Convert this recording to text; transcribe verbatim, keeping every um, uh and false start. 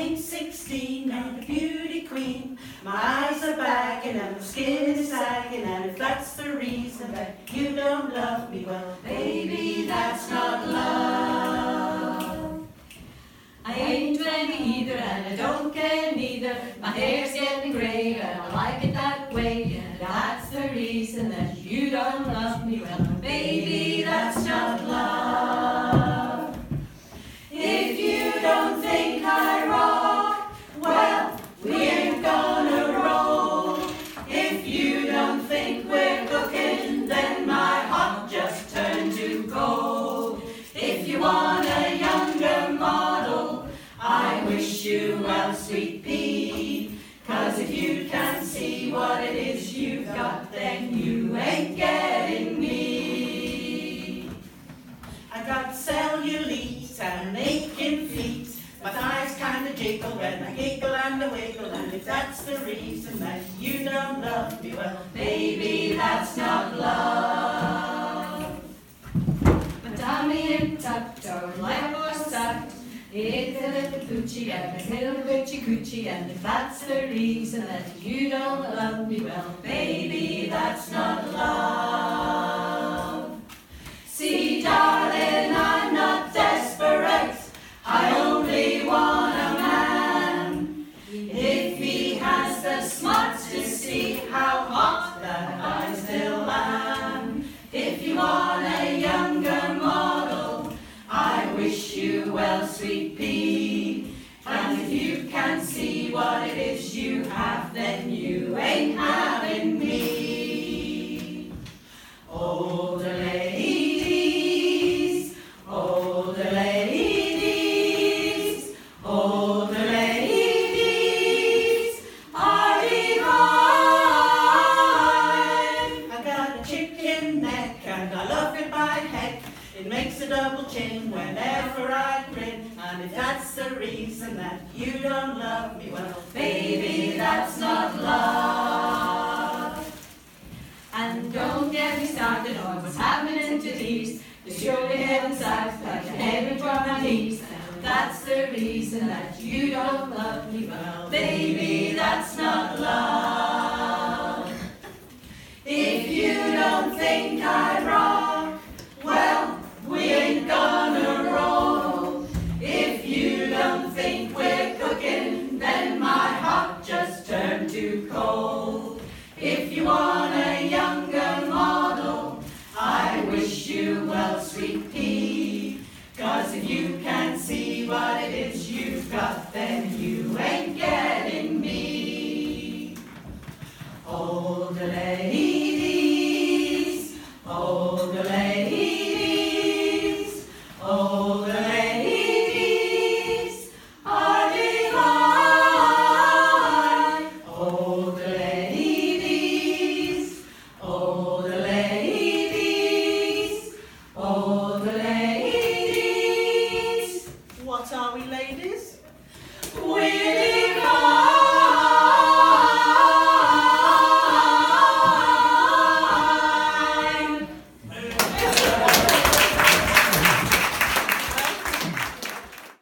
ain't sixteen, I'm a beauty queen. My eyes are bagging and my skin is sagging, and if that's the reason that you don't love me, well, baby, that's not love. I ain't twenty either, and I don't care neither. My hair's getting grey, and I like it that way, and that's the reason that you don't love me. Well, baby, that's not love. If you don't think I rock, well, we ain't gonna roll. If you don't think we're cooking, then my hot just turned to cold. If you want a younger model, I wish you well, sweet pea. 'Cause if you can't see what it is you've got, then you ain't getting me. I got cellulite and aching feet. My thighs kinda jiggle when I giggle and I wiggle, and if that's the reason that you don't love me, well, baby, that's not love. My tummy ain't tucked or like or sucked. It's a little coochie and a little witchy coochie, and if that's the reason that you don't love me, well, baby, that's not love. See, darling, I'm not desperate, I only want a man. If he has the smarts to see how hot that I still am. If you want a younger model, I wish you well, sweet pea. And if you can't see what it is you have, then you ain't having me. Older ladies, older ladies, older ladies are divine. I got a chicken neck and I love it by heck. It makes a double chin whenever I grin, and if that's the reason that you don't love me, well, baby, that's not love. And don't get me started on what's happening to these. They're surely heading south like a heaven for my knees. And that's the reason that you don't love me, well, Baby, that's not love. If you don't think I rock, well, we ain't gonna roll. If you don't think we're cooking, then my hot just turned to cold. If you want a younger model, I wish you well, sweet pea. 'Cause if you can't see what it is you've got, then you